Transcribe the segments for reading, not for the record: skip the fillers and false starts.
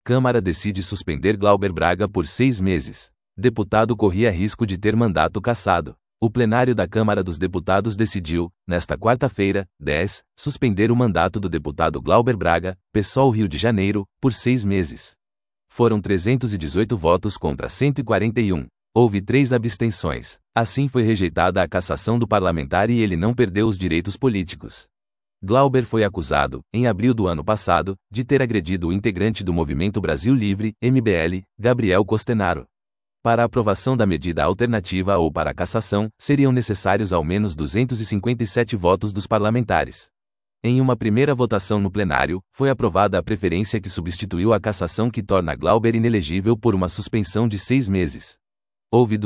Câmara decide suspender Glauber Braga por 6 meses. Deputado corria risco de ter mandato cassado. O plenário da Câmara dos Deputados decidiu, nesta quarta-feira, 10, suspender o mandato do deputado Glauber Braga, PSOL Rio de Janeiro, por 6 meses. Foram 318 votos contra 141. Houve 3 abstenções. Assim foi rejeitada a cassação do parlamentar e ele não perdeu os direitos políticos. Glauber foi acusado, em abril do ano passado, de ter agredido o integrante do Movimento Brasil Livre, MBL, Gabriel Costenaro. Para a aprovação da medida alternativa ou para a cassação, seriam necessários ao menos 257 votos dos parlamentares. Em uma primeira votação no plenário, foi aprovada a preferência que substituiu a cassação que torna Glauber inelegível por uma suspensão de 6 meses. Houve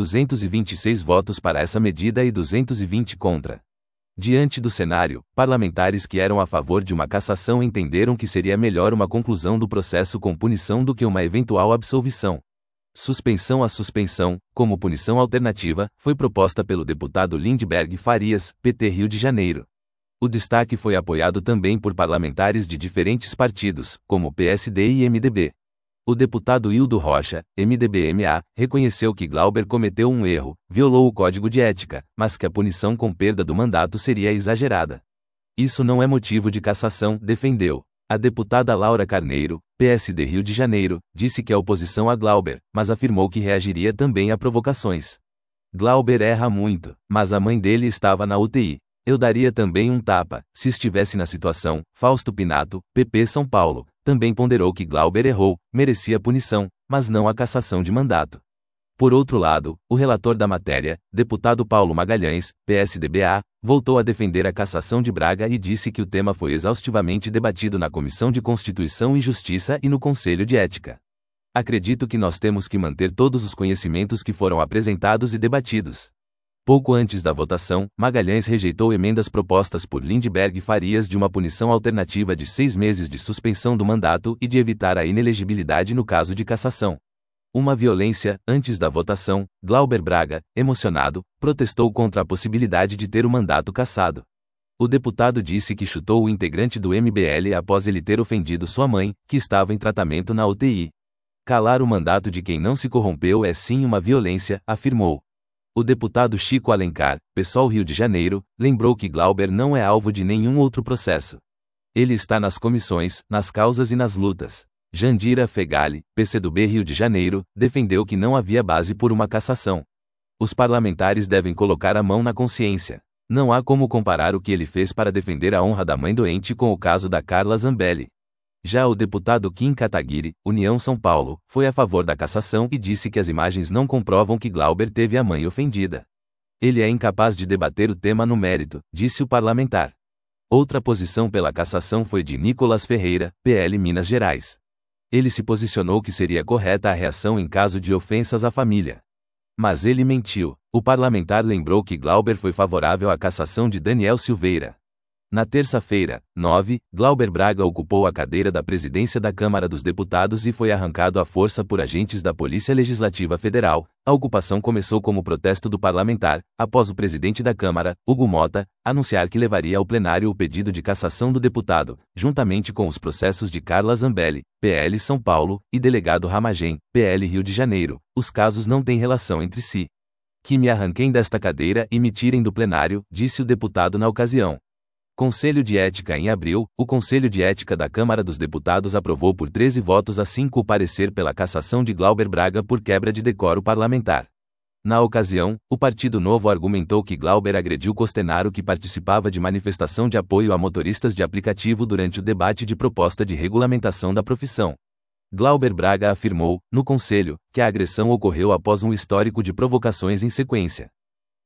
226 votos para essa medida e 220 contra. Diante do cenário, parlamentares que eram a favor de uma cassação entenderam que seria melhor uma conclusão do processo com punição do que uma eventual absolvição. Suspensão. A suspensão, como punição alternativa, foi proposta pelo deputado Lindbergh Farias, PT Rio de Janeiro. O destaque foi apoiado também por parlamentares de diferentes partidos, como PSD e MDB. O deputado Hildo Rocha, MDB-MA, reconheceu que Glauber cometeu um erro, violou o Código de Ética, mas que a punição com perda do mandato seria exagerada. Isso não é motivo de cassação, defendeu. A deputada Laura Carneiro, PSD Rio de Janeiro, disse que é oposição a Glauber, mas afirmou que reagiria também a provocações. Glauber erra muito, mas a mãe dele estava na UTI. Eu daria também um tapa, se estivesse na situação. Fausto Pinato, PP São Paulo, também ponderou que Glauber errou, merecia punição, mas não a cassação de mandato. Por outro lado, o relator da matéria, deputado Paulo Magalhães, PSDB-A, voltou a defender a cassação de Braga e disse que o tema foi exaustivamente debatido na Comissão de Constituição e Justiça e no Conselho de Ética. Acredito que nós temos que manter todos os conhecimentos que foram apresentados e debatidos. Pouco antes da votação, Magalhães rejeitou emendas propostas por Lindbergh Farias de uma punição alternativa de 6 meses de suspensão do mandato e de evitar a inelegibilidade no caso de cassação. Uma violência. Antes da votação, Glauber Braga, emocionado, protestou contra a possibilidade de ter o mandato cassado. O deputado disse que chutou o integrante do MBL após ele ter ofendido sua mãe, que estava em tratamento na UTI. Calar o mandato de quem não se corrompeu é sim uma violência, afirmou. O deputado Chico Alencar, PSOL Rio de Janeiro, lembrou que Glauber não é alvo de nenhum outro processo. Ele está nas comissões, nas causas e nas lutas. Jandira Fegali, PCdoB Rio de Janeiro, defendeu que não havia base por uma cassação. Os parlamentares devem colocar a mão na consciência. Não há como comparar o que ele fez para defender a honra da mãe doente com o caso da Carla Zambelli. Já o deputado Kim Kataguiri, União São Paulo, foi a favor da cassação e disse que as imagens não comprovam que Glauber teve a mãe ofendida. Ele é incapaz de debater o tema no mérito, disse o parlamentar. Outra posição pela cassação foi de Nicolas Ferreira, PL Minas Gerais. Ele se posicionou que seria correta a reação em caso de ofensas à família. Mas ele mentiu. O parlamentar lembrou que Glauber foi favorável à cassação de Daniel Silveira. Na terça-feira, 9, Glauber Braga ocupou a cadeira da presidência da Câmara dos Deputados e foi arrancado à força por agentes da Polícia Legislativa Federal. A ocupação começou como protesto do parlamentar, após o presidente da Câmara, Hugo Mota, anunciar que levaria ao plenário o pedido de cassação do deputado, juntamente com os processos de Carla Zambelli, PL São Paulo, e delegado Ramagem, PL Rio de Janeiro. Os casos não têm relação entre si. Que me arranquem desta cadeira e me tirem do plenário, disse o deputado na ocasião. Conselho de Ética. Em abril, o Conselho de Ética da Câmara dos Deputados aprovou por 13 votos a 5 o parecer pela cassação de Glauber Braga por quebra de decoro parlamentar. Na ocasião, o Partido Novo argumentou que Glauber agrediu Costenaro, que participava de manifestação de apoio a motoristas de aplicativo durante o debate de proposta de regulamentação da profissão. Glauber Braga afirmou, no Conselho, que a agressão ocorreu após um histórico de provocações em sequência.